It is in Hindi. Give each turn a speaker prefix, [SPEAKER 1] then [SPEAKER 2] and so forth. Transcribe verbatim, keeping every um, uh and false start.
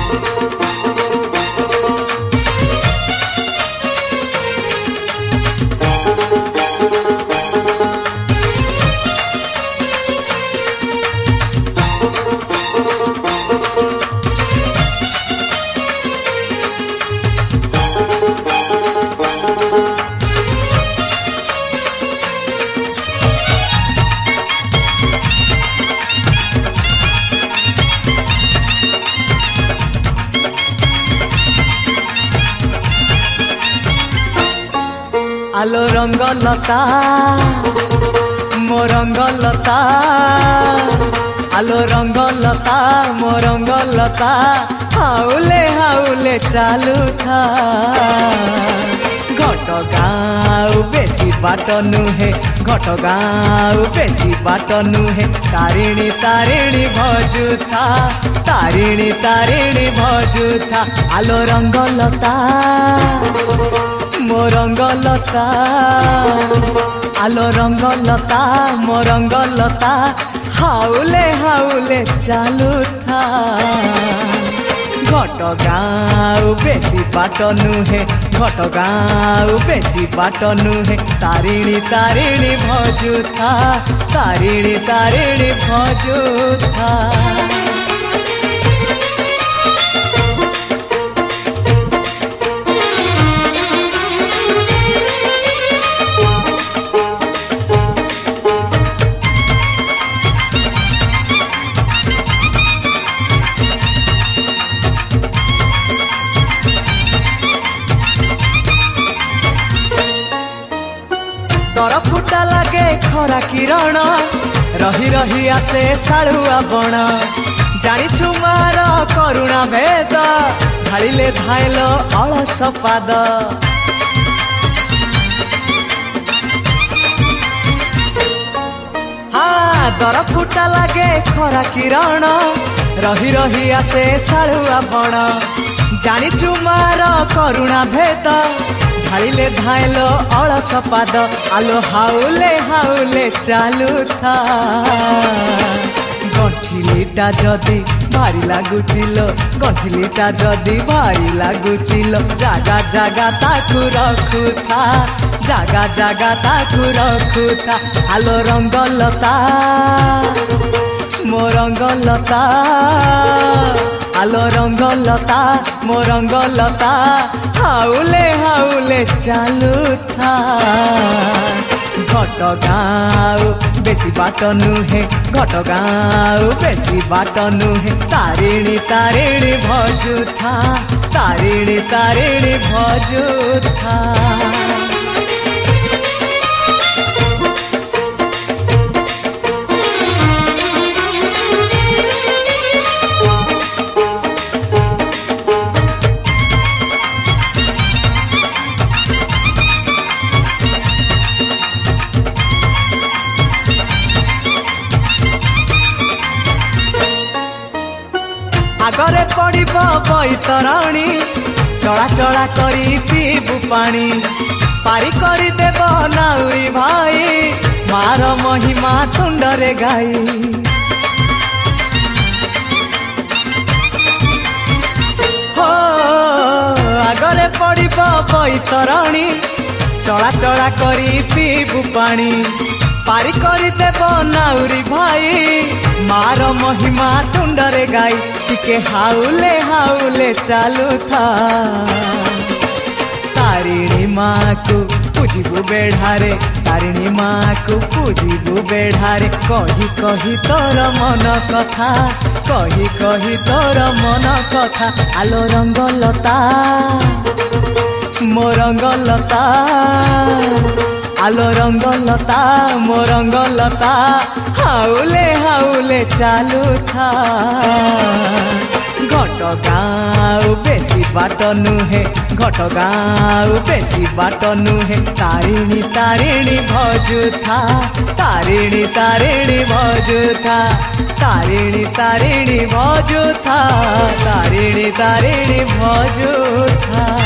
[SPEAKER 1] आलो रंगलता मो रंगलता आलो रंगलता मो रंगलता हाउले हाउले चालू था घट गाँव बेसी बाट नुहे घट गाँव बेसी बाट नुहे तारिणी तारिणी भजुथा तारिणी तारिणी भजुथा आलो रंगलता मो रंगलता आलो रंगलता मो रंगलता हाउले हाउले चालू था घट गाँव बेसी बाट नुहे घट गाँव बेसी बाट नुहे तारिणी तारिणी भजुथा तारिणी तारिणी भजुथा तर फुटा लगे खरा किरण रही रही आसे साड़ुआ बण जानिछु मार करुणा भेद ढालिले धाइल अलस पाद हाँ दर फुटा लगे खरा किरण रही रही आसे साड़ुआ बण जानिछु मार करुणा भेद ढालिले धाइल अलस पाद आलो हाउले हाउले चालू था गंठिलीटा जदि भारी लगुचिल गंठिलीटा जदि भारी लगुचिल जागा जागा ताकू रखुथा जागा जागा ताकू रखुथा आलो रंगलता मो रंगलता आलो रंगलता मो रंगलता हाउले हाउले चालू था घट गाँव बेसी बाट नुहे घट गाँव बेसी बाट नुहे तारिणी तारिणी भजुथा तारिणी तारिणी भजुथा आगरे पड़ब बैतरणी चला चला करी पीबू पानी पारी करी देव नाउरी भाई मार महिमा तुंडरे गाई हो आगरे पड़ब बैतरणी चला चला करी पीबू पानी पारी करी देव नाउरी भाई मार महिमा तुंडरे गाई टिके हाउले हाउले चालू था तारिणी माँ को पूजिबू बेढ़ारे तारिणी माँ को पूजिबू बेढ़ारे कही कही तोर मन कथा कही कही तोर मन कथा आलो रंगलता मो रंगलता आलो रंगलता मो रंगलता हाउले हाउले चालू था घट गाँव बेसी बाट नुहे घट गाँव बेसी बाट नुहे तारिणी तारिणी भजुथा तारिणी तारिणी भजुथा तारिणी तारिणी भजुथा तारिणी तारिणी भजुथा।